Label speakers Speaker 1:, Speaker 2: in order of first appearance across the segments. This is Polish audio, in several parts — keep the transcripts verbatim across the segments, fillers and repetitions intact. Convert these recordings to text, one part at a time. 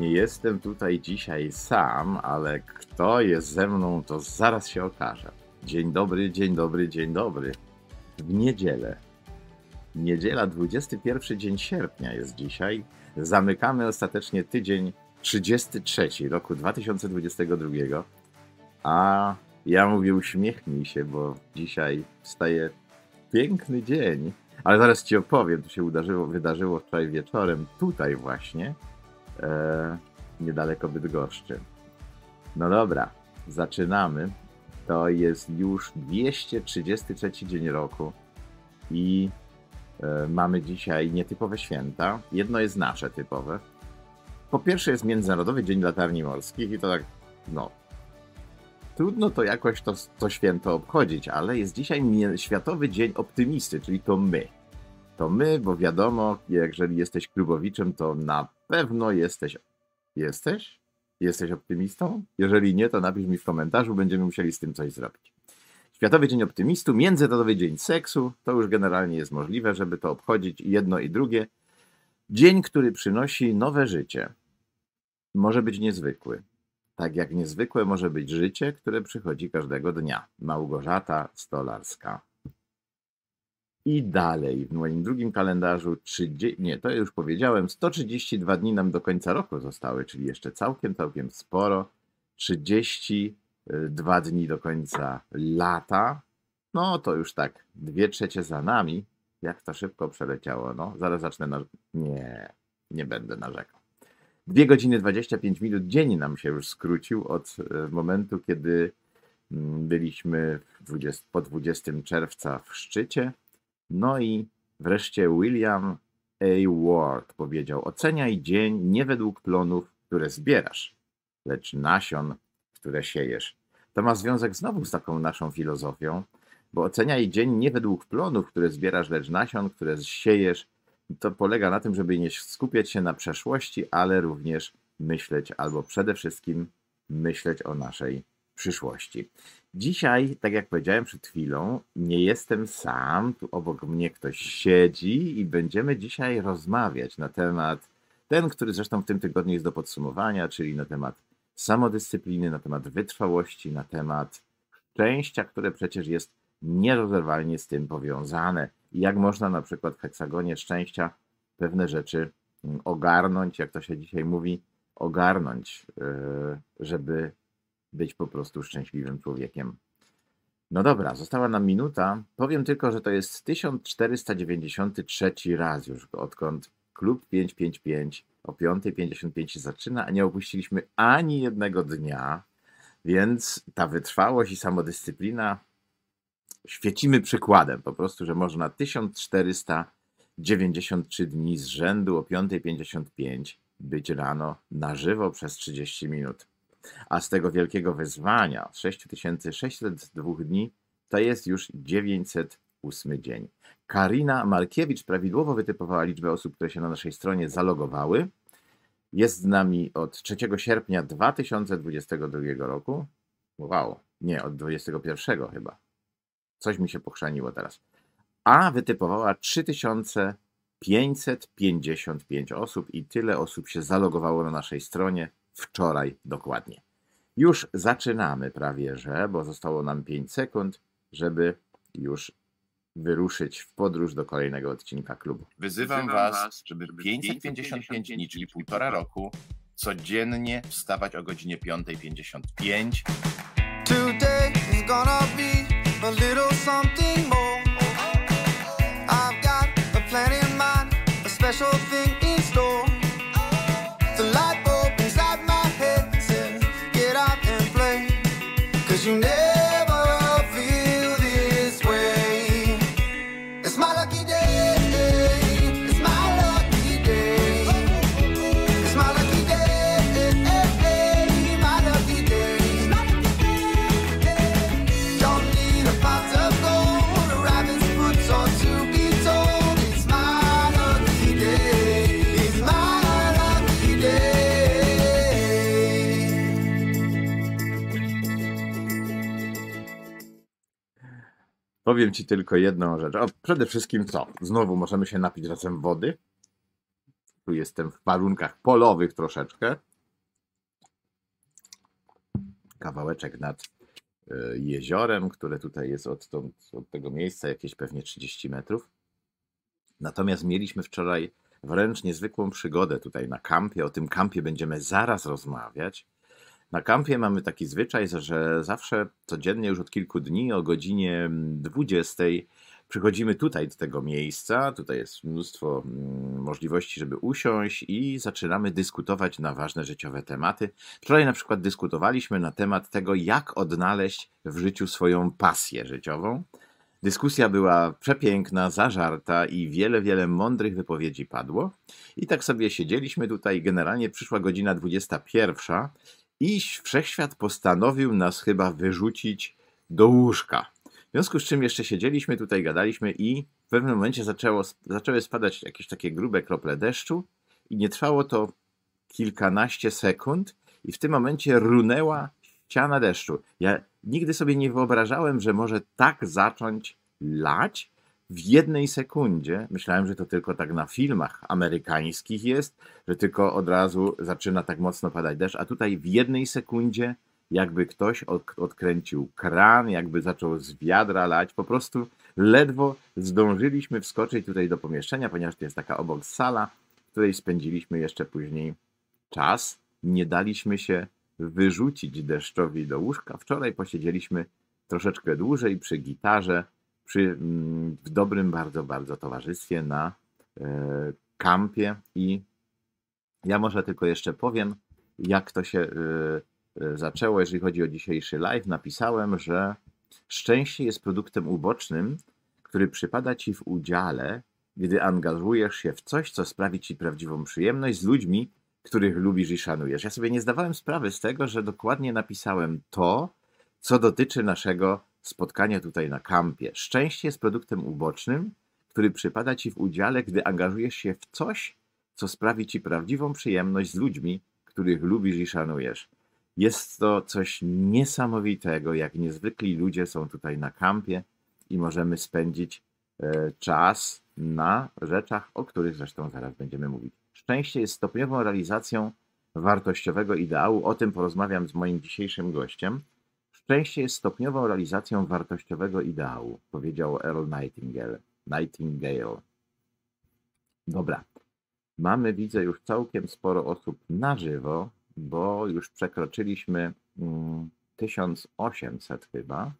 Speaker 1: nie jestem tutaj dzisiaj sam, ale kto jest ze mną, to zaraz się okaże. Dzień dobry, dzień dobry, dzień dobry. W niedzielę. Niedziela, dwudziesty pierwszy dzień sierpnia jest dzisiaj. Zamykamy ostatecznie tydzień trzydziesty trzeci roku dwa tysiące dwudziestego drugiego. A ja mówię, uśmiechnij się, bo dzisiaj wstaje piękny dzień. Ale zaraz ci opowiem, to się wydarzyło, wydarzyło wczoraj wieczorem, tutaj właśnie, e, niedaleko Bydgoszczy. No dobra, zaczynamy. To jest już dwieście trzydziesty trzeci dzień roku i e, mamy dzisiaj nietypowe święta. Jedno jest nasze typowe. Po pierwsze jest Międzynarodowy Dzień Latarni Morskich i to tak, no, trudno to jakoś to, to święto obchodzić, ale jest dzisiaj Światowy Dzień Optymisty, czyli to my. To my, bo wiadomo, jeżeli jesteś klubowiczem, to na pewno jesteś... Jesteś? Jesteś optymistą? Jeżeli nie, to napisz mi w komentarzu, będziemy musieli z tym coś zrobić. Światowy Dzień Optymistu, Międzynarodowy Dzień Seksu, to już generalnie jest możliwe, żeby to obchodzić i jedno i drugie. Dzień, który przynosi nowe życie. Może być niezwykły. Tak jak niezwykłe może być życie, które przychodzi każdego dnia. Małgorzata Stolarska. I dalej, w moim drugim kalendarzu, trzydzieści, nie, to już powiedziałem, sto trzydzieści dwa dni nam do końca roku zostały, czyli jeszcze całkiem, całkiem sporo. trzydzieści dwa dni do końca lata. No to już tak, dwie trzecie za nami. Jak to szybko przeleciało, no. Zaraz zacznę na... Nie, nie będę narzekał. dwie godziny dwadzieścia pięć minut dzień nam się już skrócił od momentu, kiedy byliśmy po dwudziestego czerwca w szczycie. No i wreszcie William A. Ward powiedział: oceniaj dzień nie według plonów, które zbierasz, lecz nasion, które siejesz. To ma związek znowu z taką naszą filozofią, bo oceniaj dzień nie według plonów, które zbierasz, lecz nasion, które siejesz. To polega na tym, żeby nie skupiać się na przeszłości, ale również myśleć, albo przede wszystkim myśleć o naszej przyszłości. Dzisiaj, tak jak powiedziałem przed chwilą, nie jestem sam, tu obok mnie ktoś siedzi i będziemy dzisiaj rozmawiać na temat, ten, który zresztą w tym tygodniu jest do podsumowania, czyli na temat samodyscypliny, na temat wytrwałości, na temat szczęścia, które przecież jest nierozerwalnie z tym powiązane. I jak można na przykład w heksagonie szczęścia pewne rzeczy ogarnąć, jak to się dzisiaj mówi, ogarnąć, żeby być po prostu szczęśliwym człowiekiem. No dobra, została nam minuta. Powiem tylko, że to jest tysiąc czterysta dziewięćdziesiąty trzeci raz już, odkąd klub pięćset pięćdziesiąt pięć o piąta pięćdziesiąt pięć się zaczyna, a nie opuściliśmy ani jednego dnia, więc ta wytrwałość i samodyscyplina świecimy przykładem po prostu, że można tysiąc czterysta dziewięćdziesiąt trzy dni z rzędu o piąta pięćdziesiąt pięć być rano na żywo przez trzydzieści minut. A z tego wielkiego wyzwania, sześć tysięcy sześćset dwa dni, to jest już dziewięćset ósmy dzień. Karina Markiewicz prawidłowo wytypowała liczbę osób, które się na naszej stronie zalogowały. Jest z nami od trzeciego sierpnia dwa tysiące dwudziestego drugiego roku. Wow, nie, od dwudziestego pierwszego chyba. Coś mi się pochrzaniło teraz. A wytypowała trzy tysiące pięćset pięćdziesiąt pięć osób i tyle osób się zalogowało na naszej stronie wczoraj dokładnie. Już zaczynamy prawie, że, bo zostało nam pięć sekund, żeby już wyruszyć w podróż do kolejnego odcinka klubu.
Speaker 2: Wyzywam Was, żeby pięćset pięćdziesiąt pięć dni, czyli półtora roku, codziennie wstawać o godzinie piąta pięćdziesiąt pięć.
Speaker 3: Today is gonna be a little something more. I've got a plan in mind, a special thing in store. The light bulb inside my head says, get out and play, 'cause you never feel this way. It's my lucky day, it's my lucky day, it's my lucky day, my lucky day. Don't need a pot of gold, a rabbit's foot or to be told. It's my lucky day, it's my lucky day.
Speaker 1: Powiem Ci tylko jedną rzecz. O, przede wszystkim co? Znowu możemy się napić razem wody. Tu jestem w warunkach polowych troszeczkę. kawałeczek nad y, jeziorem, które tutaj jest od, tą, od tego miejsca jakieś pewnie trzydzieści metrów. Natomiast mieliśmy wczoraj wręcz niezwykłą przygodę tutaj na kampie. O tym kampie będziemy zaraz rozmawiać. Na kampie mamy taki zwyczaj, że zawsze codziennie już od kilku dni o godzinie dwudziestej przychodzimy tutaj do tego miejsca. Tutaj jest mnóstwo możliwości, żeby usiąść i zaczynamy dyskutować na ważne życiowe tematy. Wczoraj na przykład dyskutowaliśmy na temat tego, jak odnaleźć w życiu swoją pasję życiową. Dyskusja była przepiękna, zażarta i wiele, wiele mądrych wypowiedzi padło. I tak sobie siedzieliśmy tutaj, generalnie przyszła godzina dwudziesta pierwsza i wszechświat postanowił nas chyba wyrzucić do łóżka. W związku z czym jeszcze siedzieliśmy tutaj, gadaliśmy i w pewnym momencie zaczęło, zaczęły spadać jakieś takie grube krople deszczu i nie trwało to kilkanaście sekund i w tym momencie runęła ściana deszczu. Ja nigdy sobie nie wyobrażałem, że może tak zacząć lać w jednej sekundzie. Myślałem, że to tylko tak na filmach amerykańskich jest, że tylko od razu zaczyna tak mocno padać deszcz, a tutaj w jednej sekundzie jakby ktoś odkręcił kran, jakby zaczął z wiadra lać. Po prostu ledwo zdążyliśmy wskoczyć tutaj do pomieszczenia, ponieważ to jest taka obok sala, w której spędziliśmy jeszcze później czas. Nie daliśmy się wyrzucić deszczowi do łóżka. Wczoraj posiedzieliśmy troszeczkę dłużej przy gitarze, przy, w dobrym bardzo, bardzo towarzystwie na e, kampie i ja może tylko jeszcze powiem, jak to się e, e, zaczęło, jeżeli chodzi o dzisiejszy live. Napisałem, że szczęście jest produktem ubocznym, który przypada ci w udziale, gdy angażujesz się w coś, co sprawi ci prawdziwą przyjemność z ludźmi, których lubisz i szanujesz. Ja sobie nie zdawałem sprawy z tego, że dokładnie napisałem to, co dotyczy naszego spotkania tutaj na kampie. Szczęście jest produktem ubocznym, który przypada ci w udziale, gdy angażujesz się w coś, co sprawi ci prawdziwą przyjemność z ludźmi, których lubisz i szanujesz. Jest to coś niesamowitego, jak niezwykli ludzie są tutaj na kampie i możemy spędzić e, czas na rzeczach, o których zresztą zaraz będziemy mówić. Szczęście jest stopniową realizacją wartościowego ideału. O tym porozmawiam z moim dzisiejszym gościem. Szczęście jest stopniową realizacją wartościowego ideału, powiedział Earl Nightingale. Nightingale. Dobra. Mamy, widzę, już całkiem sporo osób na żywo, bo już przekroczyliśmy mm, tysiąc osiemset chyba.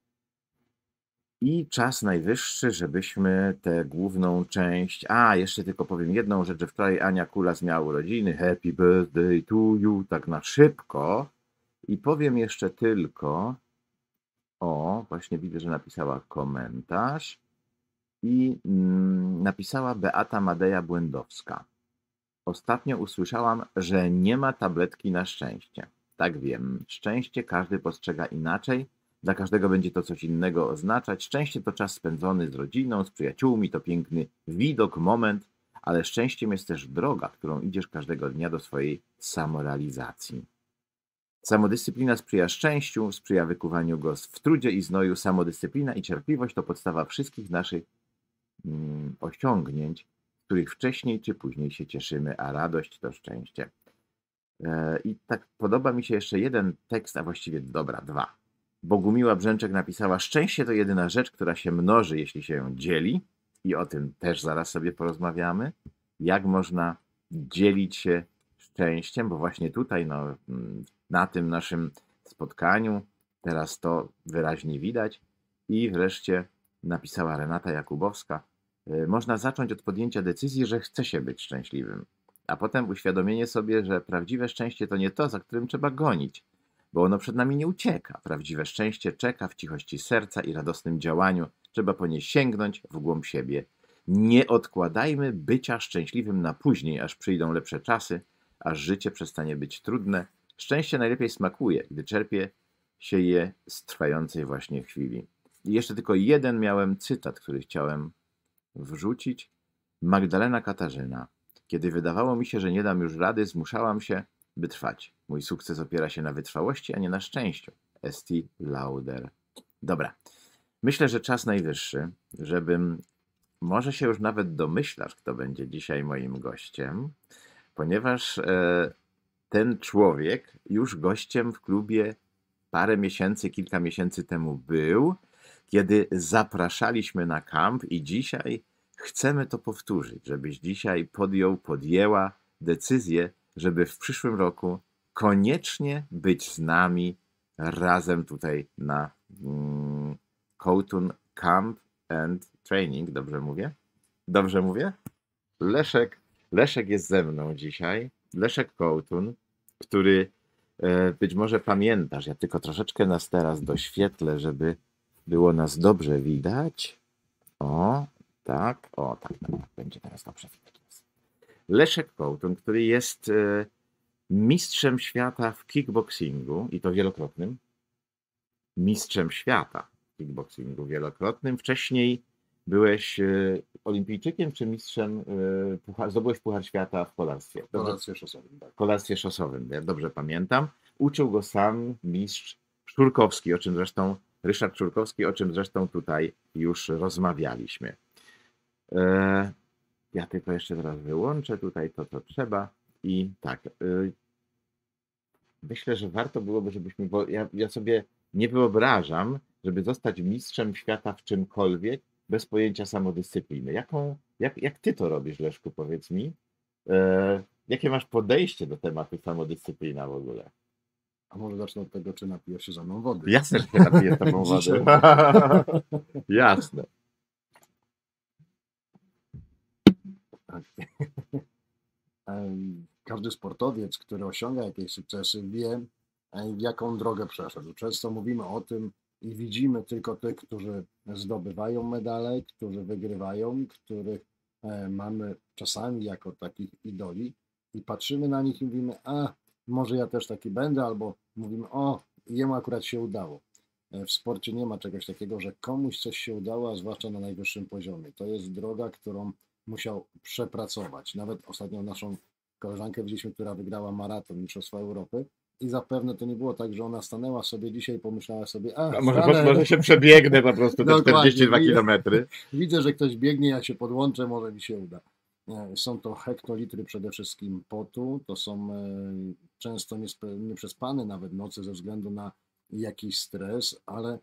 Speaker 1: I czas najwyższy, żebyśmy tę główną część... A, jeszcze tylko powiem jedną rzecz, że wczoraj Ania Kulas miała urodziny. Happy birthday to you, tak na szybko. I powiem jeszcze tylko... O, właśnie widzę, że napisała komentarz. I mm, napisała Beata Madeja Błędowska. Ostatnio usłyszałam, że nie ma tabletki na szczęście. Tak wiem, szczęście każdy postrzega inaczej. Dla każdego będzie to coś innego oznaczać. Szczęście to czas spędzony z rodziną, z przyjaciółmi, to piękny widok, moment, ale szczęściem jest też droga, którą idziesz każdego dnia do swojej samorealizacji. Samodyscyplina sprzyja szczęściu, sprzyja wykuwaniu go w trudzie i znoju. Samodyscyplina i cierpliwość to podstawa wszystkich naszych mm, osiągnięć, z których wcześniej czy później się cieszymy, a radość to szczęście. E, I tak podoba mi się jeszcze jeden tekst, a właściwie dobra, dwa. Bogumiła Brzęczek napisała: szczęście to jedyna rzecz, która się mnoży, jeśli się ją dzieli. I o tym też zaraz sobie porozmawiamy. Jak można dzielić się szczęściem, bo właśnie tutaj, no, na tym naszym spotkaniu, teraz to wyraźnie widać. I wreszcie napisała Renata Jakubowska: można zacząć od podjęcia decyzji, że chce się być szczęśliwym, a potem uświadomienie sobie, że prawdziwe szczęście to nie to, za którym trzeba gonić, bo ono przed nami nie ucieka. Prawdziwe szczęście czeka w cichości serca i radosnym działaniu. Trzeba po nie sięgnąć w głąb siebie. Nie odkładajmy bycia szczęśliwym na później, aż przyjdą lepsze czasy, aż życie przestanie być trudne. Szczęście najlepiej smakuje, gdy czerpie się je z trwającej właśnie chwili. I jeszcze tylko jeden miałem cytat, który chciałem wrzucić. Magdalena Katarzyna. Kiedy wydawało mi się, że nie dam już rady, zmuszałam się, by trwać. Mój sukces opiera się na wytrwałości, a nie na szczęściu. Estee Lauder. Dobra. Myślę, że czas najwyższy, żebym... Może się już nawet domyślasz, kto będzie dzisiaj moim gościem, ponieważ e, ten człowiek już gościem w klubie parę miesięcy, kilka miesięcy temu był, kiedy zapraszaliśmy na kamp i dzisiaj chcemy to powtórzyć, żebyś dzisiaj podjął, podjęła decyzję, żeby w przyszłym roku koniecznie być z nami razem tutaj na mm, Kołtun Camp and Training. Dobrze mówię? Dobrze mówię? Leszek, Leszek jest ze mną dzisiaj. Leszek Kołtun, który e, być może pamiętasz, ja tylko troszeczkę nas teraz doświetlę, żeby było nas dobrze widać. O, tak, o, tak, tak, tak będzie teraz dobrze widać. Leszek Kołtun, który jest e, mistrzem świata w kickboxingu i to wielokrotnym. Mistrzem świata w kickboxingu wielokrotnym. Wcześniej byłeś e, olimpijczykiem czy mistrzem, e, puchar, zdobyłeś Puchar Świata w kolarstwie?
Speaker 4: W kolarstwie szosowym, tak.
Speaker 1: W kolarstwie szosowym, ja dobrze pamiętam. Uczył go sam mistrz Szurkowski, o czym zresztą, Ryszard Szurkowski, o czym zresztą tutaj już rozmawialiśmy. E, ja tylko jeszcze teraz wyłączę tutaj to, co trzeba i tak. E, myślę, że warto byłoby, żebyśmy, bo ja, ja sobie nie wyobrażam, żeby zostać mistrzem świata w czymkolwiek bez pojęcia samodyscypliny. Jaką, jak, jak ty to robisz, Leszku, powiedz mi? E, jakie masz podejście do tematu samodyscyplina w ogóle?
Speaker 4: A może zacznę od tego, czy napijesz się ze mną wody?
Speaker 1: Jasne, że się napiję z tobą wody. Jasne.
Speaker 4: Tak. Każdy sportowiec, który osiąga jakieś sukcesy, wie, jaką drogę przeszedł. Często mówimy o tym i widzimy tylko tych, którzy zdobywają medale, którzy wygrywają, których mamy czasami jako takich idoli i patrzymy na nich i mówimy, a może ja też taki będę, albo mówimy, o, jemu akurat się udało. W sporcie nie ma czegoś takiego, że komuś coś się udało, a zwłaszcza na najwyższym poziomie. To jest droga, którą musiał przepracować. Nawet ostatnio naszą koleżankę widzieliśmy, która wygrała maraton Mistrzostwa Europy i zapewne to nie było tak, że ona stanęła sobie dzisiaj i pomyślała sobie, a,
Speaker 1: a może,
Speaker 4: stanę...
Speaker 1: może się przebiegnę po prostu te czterdzieści dwa kilometry.
Speaker 4: Widzę, że ktoś biegnie, ja się podłączę, może mi się uda. Są to hektolitry przede wszystkim potu, to są często nieprzespane nawet noce ze względu na jakiś stres, ale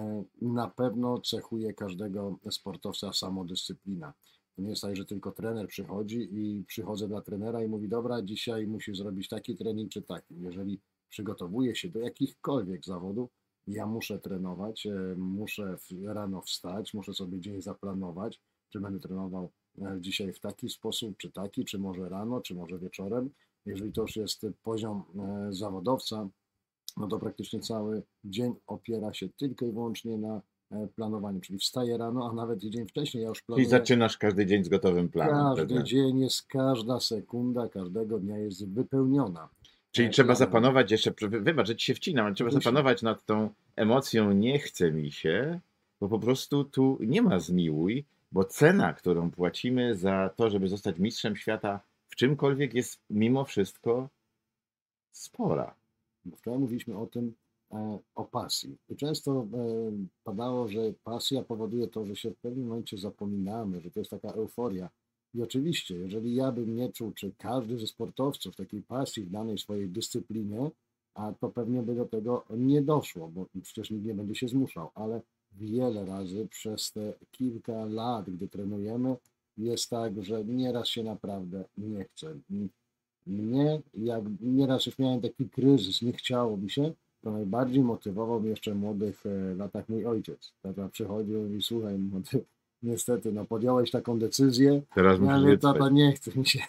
Speaker 4: na pewno cechuje każdego sportowca samodyscyplina. To nie jest tak, że tylko trener przychodzi i przychodzę dla trenera i mówi, dobra, dzisiaj musisz zrobić taki trening czy taki. Jeżeli przygotowuję się do jakichkolwiek zawodów, ja muszę trenować, muszę rano wstać, muszę sobie dzień zaplanować, czy będę trenował dzisiaj w taki sposób, czy taki, czy może rano, czy może wieczorem. Jeżeli to już jest poziom zawodowca, no to praktycznie cały dzień opiera się tylko i wyłącznie na planowaniu, czyli wstaję rano, a nawet i dzień wcześniej ja już planuję.
Speaker 1: I zaczynasz każdy dzień z gotowym planem.
Speaker 4: Każdy
Speaker 1: pewnie.
Speaker 4: dzień jest, każda sekunda każdego dnia jest wypełniona.
Speaker 1: Czyli
Speaker 4: e,
Speaker 1: trzeba
Speaker 4: planem.
Speaker 1: zapanować jeszcze, wybacz, że ci się wcinam, ale trzeba
Speaker 4: Wyślij.
Speaker 1: zapanować nad tą emocją nie chce mi się, bo po prostu tu nie ma zmiłuj, bo cena, którą płacimy za to, żeby zostać mistrzem świata w czymkolwiek jest mimo wszystko spora.
Speaker 4: Wczoraj mówiliśmy o tym, e, o pasji. I często e, padało, że pasja powoduje to, że się w pewnym momencie zapominamy, że to jest taka euforia. I oczywiście, jeżeli ja bym nie czuł, czy każdy ze sportowców takiej pasji w danej swojej dyscyplinie, a to pewnie by do tego nie doszło, bo przecież nikt nie będzie się zmuszał, ale wiele razy przez te kilka lat, gdy trenujemy, jest tak, że nieraz się naprawdę nie chce. Mnie, jak nieraz już miałem taki kryzys, nie chciało mi się, to najbardziej motywował mnie jeszcze w młodych latach mój ojciec. Tata przychodził i mówi, słuchaj, młody, niestety, no podjąłeś taką decyzję,
Speaker 1: Teraz
Speaker 4: ja
Speaker 1: musisz
Speaker 4: mówię,
Speaker 1: je
Speaker 4: tata,
Speaker 1: spać.
Speaker 4: nie chce mi się.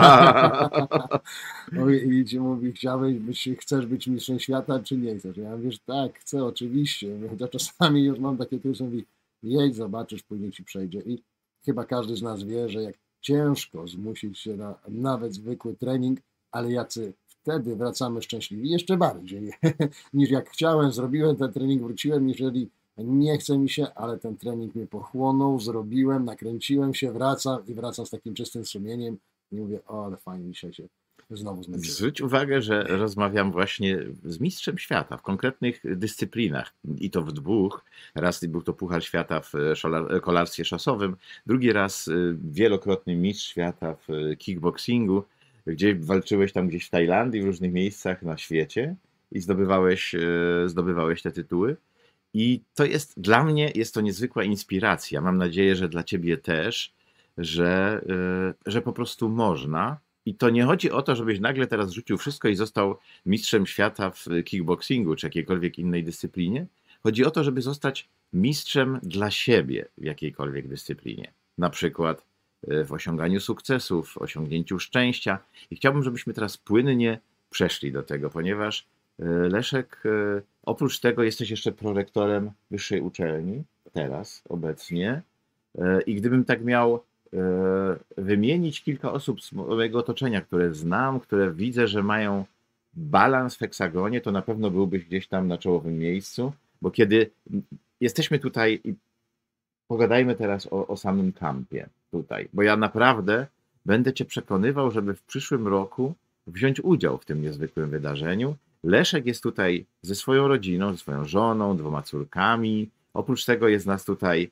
Speaker 4: I ci mówi, chciałeś być, chcesz być mistrzem świata, czy nie chcesz? Ja mówię, że tak, chcę, oczywiście. Ja czasami już mam takie kryzysy, mówi, jedź, zobaczysz, później ci przejdzie. I chyba każdy z nas wie, że jak ciężko zmusić się na nawet zwykły trening, ale jacy wtedy wracamy szczęśliwi, jeszcze bardziej niż jak chciałem, zrobiłem ten trening, wróciłem, jeżeli nie chce mi się, ale ten trening mnie pochłonął, zrobiłem, nakręciłem się, wracam i wracam z takim czystym sumieniem i mówię, o, ale fajnie, dzisiaj się znowu zmęczyłem.
Speaker 1: Zwróć uwagę, że rozmawiam właśnie z mistrzem świata w konkretnych dyscyplinach i to w dwóch. Raz był to Puchar Świata w kolarstwie szosowym, drugi raz wielokrotny mistrz świata w kickboxingu, gdzie walczyłeś tam gdzieś w Tajlandii, w różnych miejscach na świecie i zdobywałeś, e, zdobywałeś te tytuły. I to jest dla mnie jest to niezwykła inspiracja. Mam nadzieję, że dla ciebie też, że, e, że po prostu można. I to nie chodzi o to, żebyś nagle teraz rzucił wszystko i został mistrzem świata w kickboxingu czy jakiejkolwiek innej dyscyplinie. Chodzi o to, żeby zostać mistrzem dla siebie w jakiejkolwiek dyscyplinie. Na przykład e, w osiąganiu sukcesów, w osiągnięciu szczęścia. I chciałbym, żebyśmy teraz płynnie przeszli do tego, ponieważ e, Leszek, e, oprócz tego jesteś jeszcze prorektorem wyższej uczelni, teraz, obecnie. E, I gdybym tak miał e, wymienić kilka osób z mojego otoczenia, które znam, które widzę, że mają balans w heksagonie, to na pewno byłbyś gdzieś tam na czołowym miejscu, bo kiedy jesteśmy tutaj i pogadajmy teraz o, o samym kampie tutaj, bo ja naprawdę będę cię przekonywał, żeby w przyszłym roku wziąć udział w tym niezwykłym wydarzeniu. Leszek jest tutaj ze swoją rodziną, ze swoją żoną, dwoma córkami. Oprócz tego jest nas tutaj,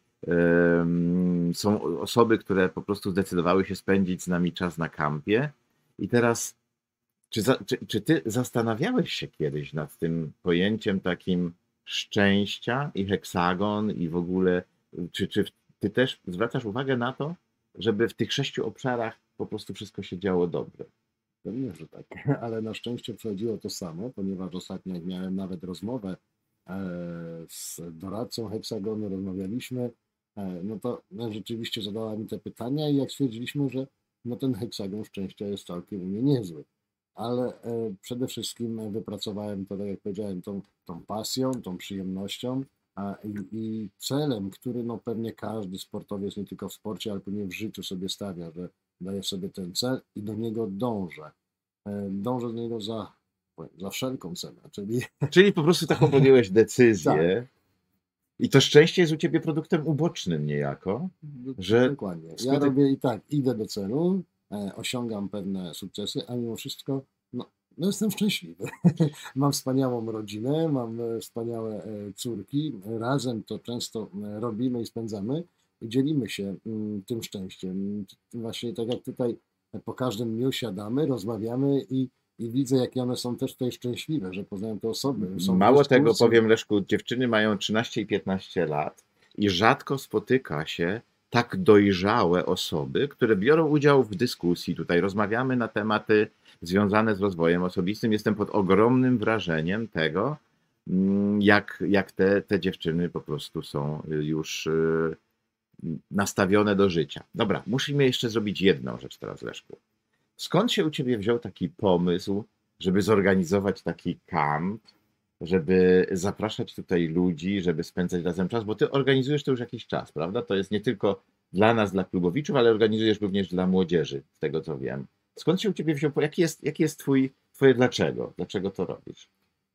Speaker 1: um, są osoby, które po prostu zdecydowały się spędzić z nami czas na kampie. I teraz, czy, za, czy, czy ty zastanawiałeś się kiedyś nad tym pojęciem takim szczęścia i heksagon i w ogóle, czy, czy ty też zwracasz uwagę na to, żeby w tych sześciu obszarach po prostu wszystko się działo dobrze?
Speaker 4: Pewnie, że tak, ale na szczęście przechodziło to samo, ponieważ ostatnio jak miałem nawet rozmowę e, z doradcą Heksagonu, rozmawialiśmy, e, no to no, rzeczywiście zadała mi te pytania i jak stwierdziliśmy, że no ten heksagon szczęścia jest całkiem u mnie niezły, ale e, przede wszystkim wypracowałem to, tak jak powiedziałem, tą, tą pasją, tą przyjemnością a, i, i celem, który no pewnie każdy sportowiec, nie tylko w sporcie, ale pewnie w życiu sobie stawia, że daję sobie ten cel i do niego dążę. E, Dążę do niego za, za wszelką cenę, czyli
Speaker 1: Czyli po prostu taką podjąłeś decyzję
Speaker 4: Tak.
Speaker 1: i to szczęście jest u ciebie produktem ubocznym niejako, że
Speaker 4: dokładnie. Ja
Speaker 1: skutek-
Speaker 4: robię i tak, idę do celu, e, osiągam pewne sukcesy, a mimo wszystko no, no jestem szczęśliwy. Mam wspaniałą rodzinę, mam e, wspaniałe e, córki, razem to często e, robimy i spędzamy i dzielimy się mm, tym szczęściem. Właśnie tak jak tutaj po każdym dniu siadamy, rozmawiamy i, i widzę, jakie one są też tutaj szczęśliwe, że poznają te osoby. Są w
Speaker 1: Mało tego,
Speaker 4: dyskusji.
Speaker 1: powiem Leszku, dziewczyny mają trzynaście i piętnaście lat i rzadko spotyka się tak dojrzałe osoby, które biorą udział w dyskusji. Tutaj rozmawiamy na tematy związane z rozwojem osobistym. Jestem pod ogromnym wrażeniem tego, mm, jak, jak te, te dziewczyny po prostu są już y, nastawione do życia. Dobra, musimy jeszcze zrobić jedną rzecz teraz, Leszku. Skąd się u ciebie wziął taki pomysł, żeby zorganizować taki kamp, żeby zapraszać tutaj ludzi, żeby spędzać razem czas, bo ty organizujesz to już jakiś czas, prawda? To jest nie tylko dla nas, dla klubowiczów, ale organizujesz również dla młodzieży, z tego co wiem. Skąd się u ciebie wziął, jaki jest, jaki jest twój, twoje dlaczego? Dlaczego to robisz?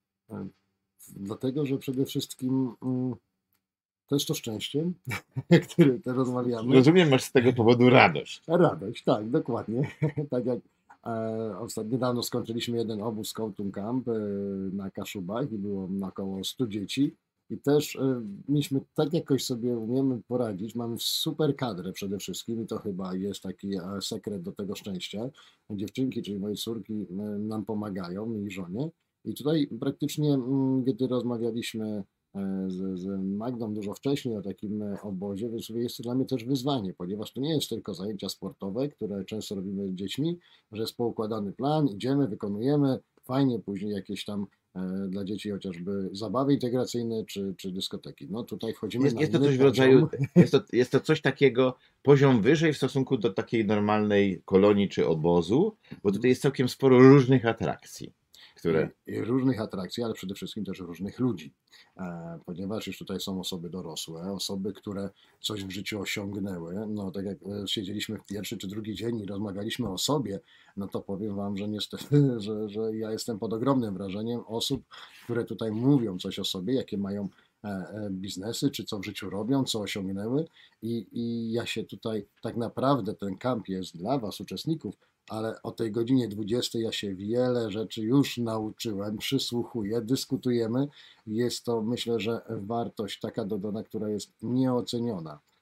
Speaker 4: Dlatego, że przede wszystkim mm, to jest to szczęście, które teraz rozmawiamy.
Speaker 1: Rozumiem, masz z tego powodu radość.
Speaker 4: Radość, tak, dokładnie. Tak jak e, ostatnio niedawno skończyliśmy jeden obóz Scouting Camp e, na Kaszubach i było około stu dzieci. I też e, mieliśmy tak jakoś sobie umiemy poradzić. Mamy super kadrę przede wszystkim i to chyba jest taki e, sekret do tego szczęścia. Dziewczynki, czyli moje córki e, nam pomagają, mi i żonie. I tutaj praktycznie, mm, gdy rozmawialiśmy e, z, z Magdą dużo wcześniej o takim e, obozie, więc jest to dla mnie też wyzwanie, ponieważ to nie jest tylko zajęcia sportowe, które często robimy z dziećmi, że jest poukładany plan, idziemy, wykonujemy, fajnie, później jakieś tam e, dla dzieci chociażby zabawy integracyjne czy, czy dyskoteki. No tutaj wchodzimy
Speaker 1: Jest,
Speaker 4: na
Speaker 1: jest to
Speaker 4: inny
Speaker 1: coś w
Speaker 4: poziom.
Speaker 1: rodzaju, jest to, jest to coś takiego, poziom wyżej w stosunku do takiej normalnej kolonii czy obozu, bo tutaj jest całkiem sporo różnych atrakcji, które...
Speaker 4: I różnych atrakcji, ale przede wszystkim też różnych ludzi, e, ponieważ już tutaj są osoby dorosłe, osoby, które coś w życiu osiągnęły. No tak jak e, siedzieliśmy w pierwszy czy drugi dzień i rozmawialiśmy o sobie, no to powiem Wam, że niestety, że, że ja jestem pod ogromnym wrażeniem osób, które tutaj mówią coś o sobie, jakie mają e, e, biznesy, czy co w życiu robią, co osiągnęły i, i ja się tutaj tak naprawdę ten kamp jest dla Was, uczestników, ale o tej godzinie dwudziestej ja się wiele rzeczy już nauczyłem, przysłuchuję, dyskutujemy. Jest to, myślę, że wartość taka dodana, która jest nieoceniona.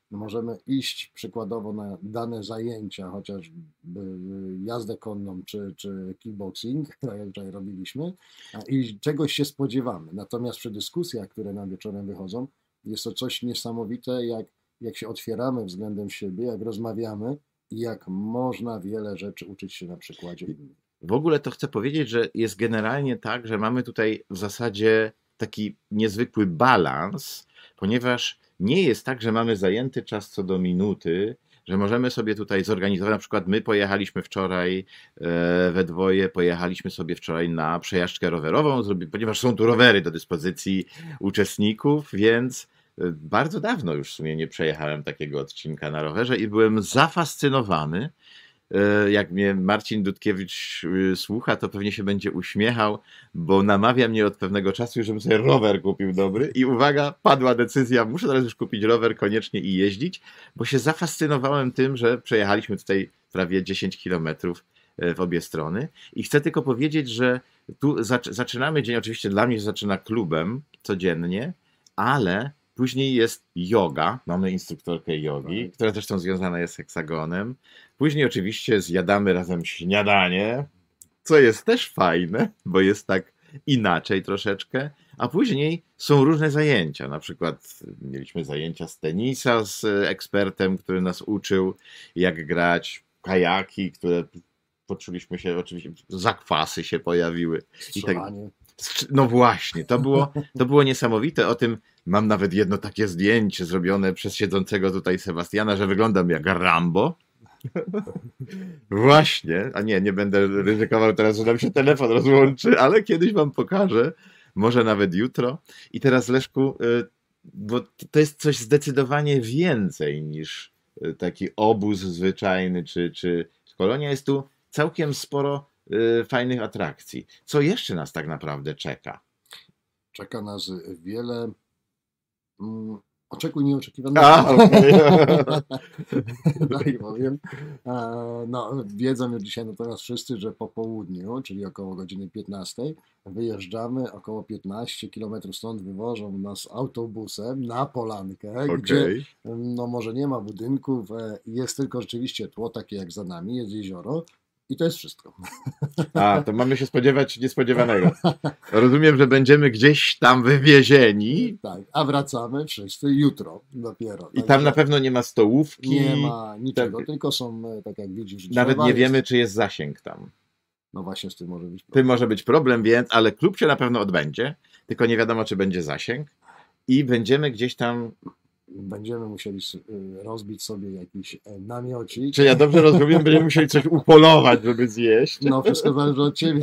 Speaker 4: możemy iść przykładowo na dane zajęcia, chociażby jazdę konną czy, czy kickboxing, tak jak wczoraj robiliśmy, i czegoś się spodziewamy. Natomiast przy dyskusjach, które nam wieczorem wychodzą, jest to coś niesamowite, jak, jak się otwieramy względem siebie, jak rozmawiamy i jak można wiele rzeczy uczyć się na przykładzie innych.
Speaker 1: W ogóle to chcę powiedzieć, że jest generalnie tak, że mamy tutaj w zasadzie taki niezwykły balans, ponieważ nie jest tak, że mamy zajęty czas co do minuty, że możemy sobie tutaj zorganizować, na przykład my pojechaliśmy wczoraj e, we dwoje, pojechaliśmy sobie wczoraj na przejażdżkę rowerową, zrobi- ponieważ są tu rowery do dyspozycji uczestników, więc e, bardzo dawno już w sumie nie przejechałem takiego odcinka na rowerze i byłem zafascynowany. E, Jak mnie Marcin Dudkiewicz y, słucha, to pewnie się będzie uśmiechał, bo namawia mnie od pewnego czasu, żebym sobie rower kupił dobry. I uwaga, padła decyzja, muszę teraz już kupić rower koniecznie i jeździć, bo się zafascynowałem tym, że przejechaliśmy tutaj prawie dziesięć kilometrów e, w obie strony. I chcę tylko powiedzieć, że tu zac- zaczynamy dzień, oczywiście dla mnie się zaczyna klubem codziennie, ale później jest yoga, mamy instruktorkę jogi,
Speaker 4: Tak.
Speaker 1: która zresztą związana jest z heksagonem. Później oczywiście zjadamy razem śniadanie, co jest też fajne, bo jest tak inaczej troszeczkę. A później są różne zajęcia. Na przykład mieliśmy zajęcia z tenisa z ekspertem, który nas uczył, jak grać, kajaki, które poczuliśmy się, oczywiście zakwasy się pojawiły. I tak,
Speaker 4: Strzelanie.
Speaker 1: Strz- No właśnie, to było, to było niesamowite. O tym mam nawet jedno takie zdjęcie zrobione przez siedzącego tutaj Sebastiana, że wyglądam jak Rambo. Właśnie, a nie, nie będę ryzykował teraz, że nam się telefon rozłączy, ale kiedyś wam pokażę, może nawet jutro. I teraz Leszku, y, bo to jest coś zdecydowanie więcej niż y, taki obóz zwyczajny czy, czy kolonia. Jest tu całkiem sporo y, fajnych atrakcji. Co jeszcze nas tak naprawdę czeka?
Speaker 4: Czeka nas wiele mm, oczekuj nieoczekiwanego.
Speaker 1: A, okej.
Speaker 4: Tak powiem. E, No, wiedzą już dzisiaj natomiast wszyscy, że po południu, czyli około godziny piętnastej, wyjeżdżamy około piętnaście kilometrów stąd, wywożą nas autobusem na Polankę, gdzie
Speaker 1: Okej.
Speaker 4: no może nie ma budynków, e, jest tylko rzeczywiście tło takie jak za nami, jest jezioro i to jest wszystko.
Speaker 1: A, to mamy się spodziewać niespodziewanego. Rozumiem, że będziemy gdzieś tam wywiezieni
Speaker 4: Tak, a wracamy wszyscy jutro dopiero.
Speaker 1: i tam
Speaker 4: Także
Speaker 1: na pewno nie ma stołówki.
Speaker 4: nie ma niczego,
Speaker 1: tak-
Speaker 4: tylko są, e, tak jak widzisz,
Speaker 1: Nawet
Speaker 4: drzewa,
Speaker 1: nie
Speaker 4: jest-
Speaker 1: wiemy, czy jest zasięg tam.
Speaker 4: No właśnie z tym może być
Speaker 1: Tym
Speaker 4: problem.
Speaker 1: może być problem, więc, ale klub się na pewno odbędzie, tylko nie wiadomo, czy będzie zasięg. I będziemy gdzieś tam.
Speaker 4: Będziemy musieli s- y, rozbić sobie jakiś e, namiocik.
Speaker 1: Czy ja dobrze rozumiem, będziemy musieli coś upolować, żeby zjeść.
Speaker 4: No wszystko zależy od ciebie.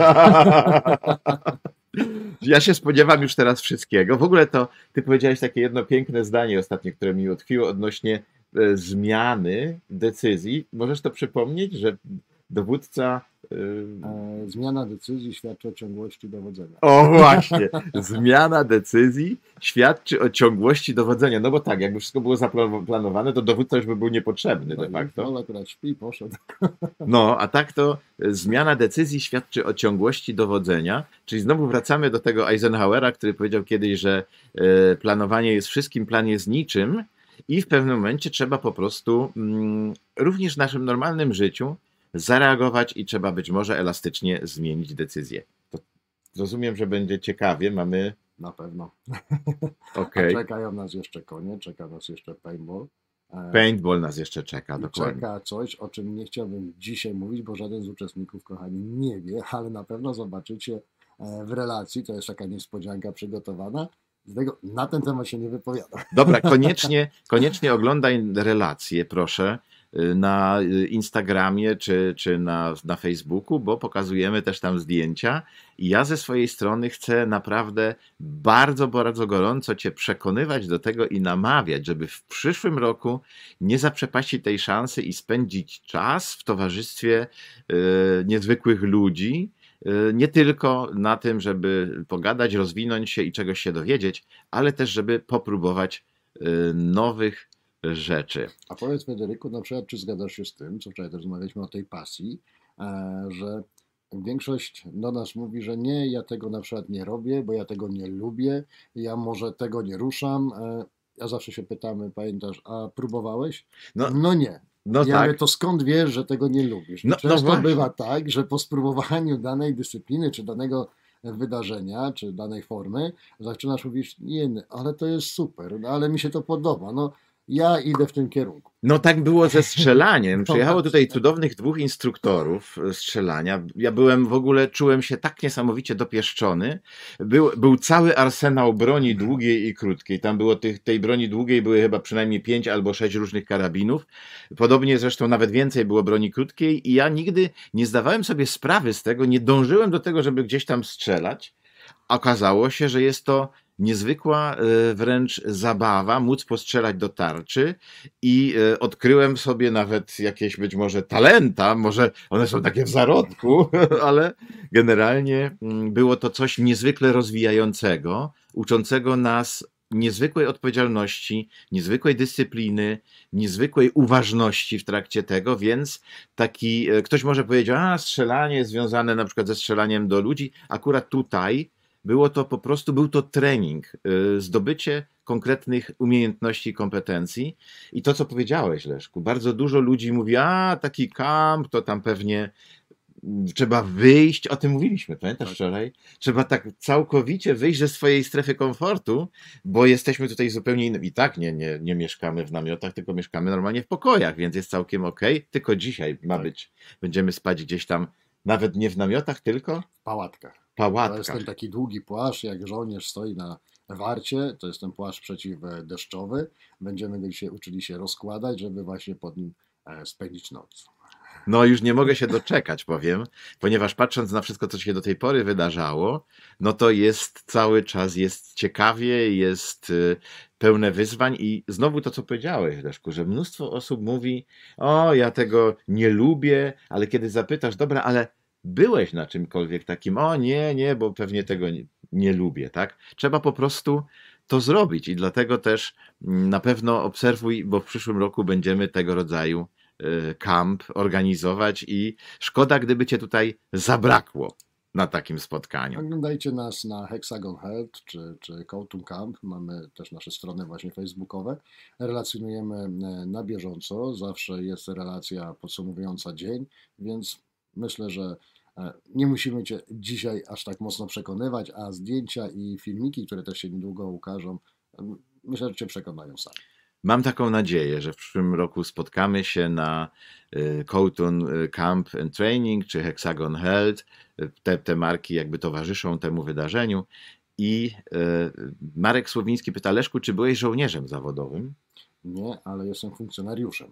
Speaker 1: Ja się spodziewam już teraz wszystkiego. W ogóle to ty powiedziałeś takie jedno piękne zdanie ostatnio, które mi utkwiło odnośnie e, zmiany decyzji. Możesz to przypomnieć, że dowódca. e,
Speaker 4: E, Zmiana decyzji świadczy o ciągłości dowodzenia.
Speaker 1: O właśnie, zmiana decyzji świadczy o ciągłości dowodzenia. No bo tak, jakby wszystko było zaplanowane, to dowódca już by był niepotrzebny de facto.
Speaker 4: No akurat śpi, poszedł.
Speaker 1: No, a tak to e, zmiana decyzji świadczy o ciągłości dowodzenia, czyli znowu wracamy do tego Eisenhowera, który powiedział kiedyś, że e, planowanie jest wszystkim, plan jest niczym i w pewnym momencie trzeba po prostu mm, również w naszym normalnym życiu zareagować i trzeba być może elastycznie zmienić decyzję. To rozumiem, że będzie ciekawie, mamy
Speaker 4: Na pewno.
Speaker 1: okej,
Speaker 4: A czekają nas jeszcze konie, czeka nas jeszcze paintball. E,
Speaker 1: paintball nas jeszcze czeka,
Speaker 4: i
Speaker 1: dokładnie.
Speaker 4: czeka coś, o czym nie chciałbym dzisiaj mówić, bo żaden z uczestników, kochani, nie wie, ale na pewno zobaczycie e, w relacji, to jest taka niespodzianka przygotowana. Dlatego na ten temat się nie wypowiadam.
Speaker 1: Dobra, koniecznie, koniecznie oglądaj relacje, proszę, y, na y, Instagramie czy, czy na, na Facebooku, bo pokazujemy też tam zdjęcia. I ja ze swojej strony chcę naprawdę bardzo, bardzo gorąco Cię przekonywać do tego i namawiać, żeby w przyszłym roku nie zaprzepaścić tej szansy i spędzić czas w towarzystwie y, niezwykłych ludzi. y, Nie tylko na tym, żeby pogadać, rozwinąć się i czegoś się dowiedzieć, ale też, żeby popróbować y, nowych rzeczy.
Speaker 4: A powiedz, Federyku, na przykład, czy zgadzasz się z tym, co wczoraj też rozmawialiśmy o tej pasji, e, że większość do nas mówi, że nie, ja tego na przykład nie robię, bo ja tego nie lubię, ja może tego nie ruszam. e, ja zawsze się pytamy, pamiętasz, a próbowałeś?
Speaker 1: No,
Speaker 4: No nie.
Speaker 1: no
Speaker 4: Ja
Speaker 1: tak.
Speaker 4: mówię, to skąd wiesz, że tego nie lubisz? I
Speaker 1: No- no
Speaker 4: często
Speaker 1: właśnie.
Speaker 4: bywa tak, że po spróbowaniu danej dyscypliny, czy danego wydarzenia, czy danej formy, zaczynasz mówić, nie, nie, ale to jest super, no, ale mi się to podoba, no ja idę w tym kierunku.
Speaker 1: No tak było ze strzelaniem.
Speaker 4: No
Speaker 1: Przyjechało
Speaker 4: właśnie.
Speaker 1: tutaj cudownych dwóch instruktorów e, strzelania. Ja byłem w ogóle, czułem się tak niesamowicie dopieszczony. Był, był cały arsenał broni długiej i krótkiej. Tam było tych, tej broni długiej były chyba przynajmniej pięć albo sześć różnych karabinów. Podobnie zresztą nawet więcej było broni krótkiej i ja nigdy nie zdawałem sobie sprawy z tego, nie dążyłem do tego, żeby gdzieś tam strzelać. Okazało się, że jest to niezwykła e, wręcz zabawa, móc postrzelać do tarczy i e, odkryłem sobie nawet jakieś być może talenta, może one są takie w zarodku, ale generalnie mm, było to coś niezwykle rozwijającego, uczącego nas niezwykłej odpowiedzialności, niezwykłej dyscypliny, niezwykłej uważności w trakcie tego, więc taki, e, ktoś może powiedzieć, a strzelanie jest związane na przykład ze strzelaniem do ludzi, akurat tutaj było to po prostu, był to trening, y, zdobycie konkretnych umiejętności i kompetencji. I to, co powiedziałeś, Leszku, bardzo dużo ludzi mówi, a taki kamp, to tam pewnie mm, trzeba wyjść, o tym mówiliśmy, pamiętasz
Speaker 4: Tak.
Speaker 1: wczoraj? Trzeba tak całkowicie wyjść ze swojej strefy komfortu, bo jesteśmy tutaj zupełnie innym. I tak nie, nie, nie mieszkamy w namiotach, tylko mieszkamy normalnie w pokojach, więc jest całkiem okej. Tylko dzisiaj ma
Speaker 4: Tak.
Speaker 1: być, będziemy spać gdzieś tam, nawet nie w namiotach, tylko
Speaker 4: W pałatkach.
Speaker 1: w
Speaker 4: To jest
Speaker 1: pałatkach.
Speaker 4: ten taki długi płaszcz, jak żołnierz stoi na warcie, to jest ten płaszcz przeciwdeszczowy. Będziemy go dzisiaj uczyli się rozkładać, żeby właśnie pod nim e, spędzić noc.
Speaker 1: No już nie mogę się doczekać, powiem, ponieważ patrząc na wszystko, co się do tej pory wydarzało, no to jest cały czas, jest ciekawie, jest y, pełne wyzwań i znowu to, co powiedziałeś, Leszku, że mnóstwo osób mówi, o, ja tego nie lubię, ale kiedy zapytasz, dobra, ale byłeś na czymkolwiek takim, o nie, nie, bo pewnie tego nie, nie lubię, tak? Trzeba po prostu to zrobić i dlatego też mm, na pewno obserwuj, bo w przyszłym roku będziemy tego rodzaju y, kamp organizować i szkoda, gdyby cię tutaj zabrakło na takim spotkaniu.
Speaker 4: Oglądajcie nas na Hexagon Health czy, czy Kołtun Camp. Mamy też nasze strony właśnie facebookowe. Relacjonujemy e, na bieżąco. Zawsze jest relacja podsumowująca dzień, więc myślę, że e, nie musimy Cię dzisiaj aż tak mocno przekonywać, a zdjęcia i filmiki, które też się niedługo ukażą, e, myślę, że Cię przekonają sami.
Speaker 1: Mam taką nadzieję, że w przyszłym roku spotkamy się na y, Kołtun y, Camp and Training czy Hexagon Health. Y, Te, te marki jakby towarzyszą temu wydarzeniu. I y, Marek Słowiński pyta, Leszku, czy byłeś żołnierzem zawodowym?
Speaker 4: Nie, ale jestem funkcjonariuszem.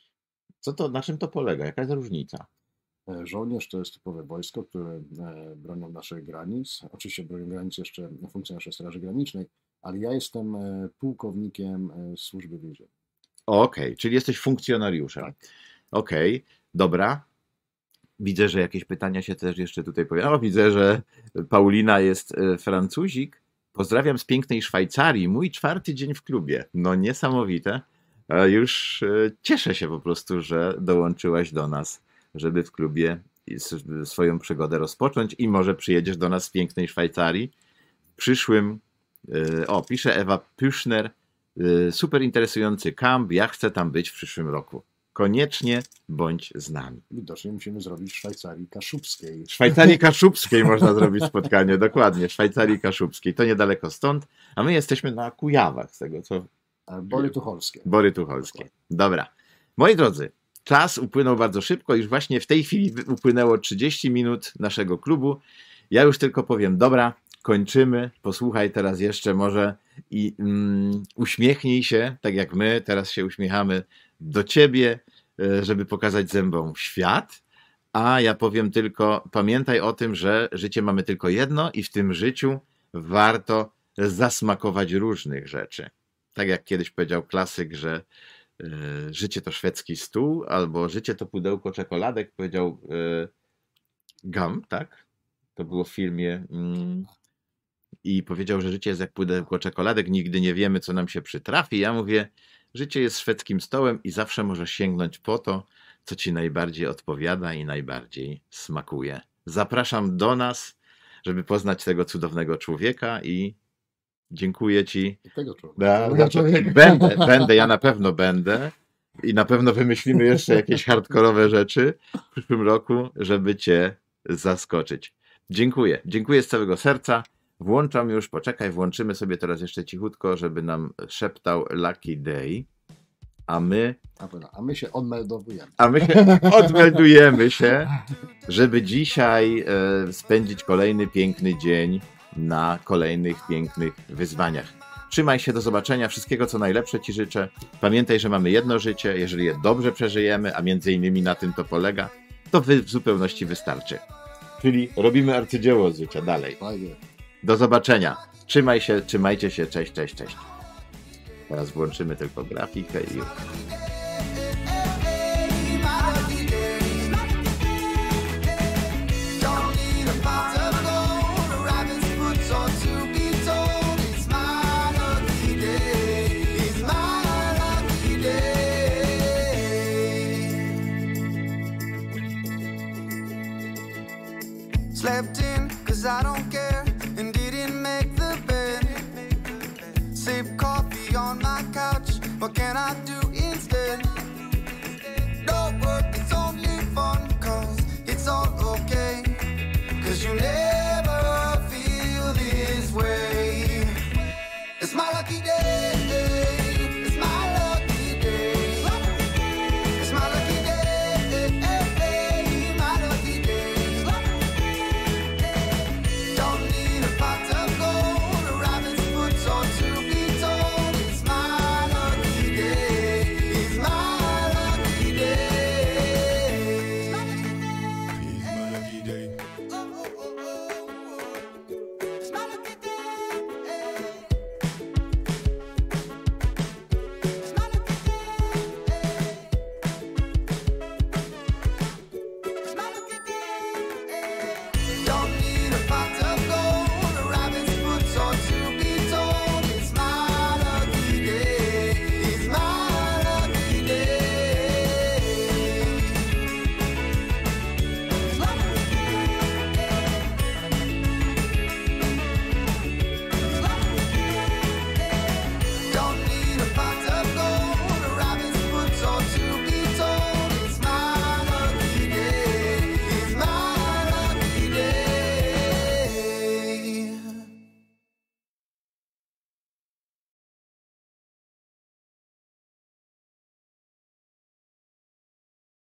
Speaker 1: Co to, na czym to polega? Jaka jest różnica?
Speaker 4: E, Żołnierz to jest typowe wojsko, które e, bronią naszych granic. Oczywiście bronią granic jeszcze funkcjonariusze Straży Granicznej, ale ja jestem e, pułkownikiem e, Służby Więziennej.
Speaker 1: Okej, czyli jesteś funkcjonariuszem.
Speaker 4: Tak.
Speaker 1: Okej, dobra. Widzę, że jakieś pytania się też jeszcze tutaj pojawiają. Widzę, że Paulina jest e, Francuzik. Pozdrawiam z pięknej Szwajcarii. Mój czwarty dzień w klubie. No niesamowite. E, Już e, cieszę się po prostu, że dołączyłaś do nas, żeby w klubie s- swoją przygodę rozpocząć i może przyjedziesz do nas z pięknej Szwajcarii. W przyszłym, e, o, pisze Ewa Pyszner, e, super interesujący kamp, ja chcę tam być w przyszłym roku. Koniecznie bądź z nami.
Speaker 4: Widocznie musimy zrobić w Szwajcarii Kaszubskiej.
Speaker 1: W Szwajcarii Kaszubskiej można zrobić spotkanie, dokładnie, w Szwajcarii Kaszubskiej. To niedaleko stąd, a my jesteśmy na Kujawach, z tego co
Speaker 4: E, Bory Tucholskie.
Speaker 1: Bory Tucholskie. Dobra. Moi drodzy, czas upłynął bardzo szybko, już właśnie w tej chwili wy- upłynęło trzydzieści minut naszego klubu. Ja już tylko powiem, dobra, kończymy, posłuchaj teraz jeszcze może i mm, uśmiechnij się, tak jak my teraz się uśmiechamy do ciebie, e, żeby pokazać zębom świat. A ja powiem tylko, pamiętaj o tym, że życie mamy tylko jedno i w tym życiu warto zasmakować różnych rzeczy. Tak jak kiedyś powiedział klasyk, że e, życie to szwedzki stół, albo życie to pudełko czekoladek, powiedział e, Gump, tak? To było w filmie. Mm, I powiedział, że życie jest jak pudełko czekoladek, nigdy nie wiemy, co nam się przytrafi. Ja mówię, życie jest szwedzkim stołem i zawsze możesz sięgnąć po to, co ci najbardziej odpowiada i najbardziej smakuje. Zapraszam do nas, żeby poznać tego cudownego człowieka i Dziękuję Ci.
Speaker 4: I tego człowieka.
Speaker 1: Da,
Speaker 4: Tego
Speaker 1: znaczy,
Speaker 4: człowieka.
Speaker 1: będę, będę, ja na pewno będę i na pewno wymyślimy jeszcze jakieś hardkorowe rzeczy w przyszłym roku, żeby Cię zaskoczyć. Dziękuję, dziękuję z całego serca. Włączam już, poczekaj, włączymy sobie teraz jeszcze cichutko, żeby nam szeptał Lucky Day, a my,
Speaker 4: Dobra, a my się odmeldowujemy.
Speaker 1: a my się odmeldujemy się, żeby dzisiaj e, spędzić kolejny piękny dzień na kolejnych pięknych wyzwaniach. Trzymaj się, do zobaczenia, wszystkiego co najlepsze Ci życzę. Pamiętaj, że mamy jedno życie, jeżeli je dobrze przeżyjemy, a między innymi na tym to polega, to wy w zupełności wystarczy. Czyli robimy arcydzieło z życia dalej.
Speaker 4: Fajnie.
Speaker 1: Do zobaczenia. Trzymaj się, trzymajcie się, cześć, cześć, cześć. Teraz włączymy tylko grafikę i już.
Speaker 3: Don't need a pot of gold, a rabbit's foot or to be told. It's my lucky day. It's my lucky day. Slept in, cause I don't care, and didn't make the bed. Sip coffee on my couch, what can I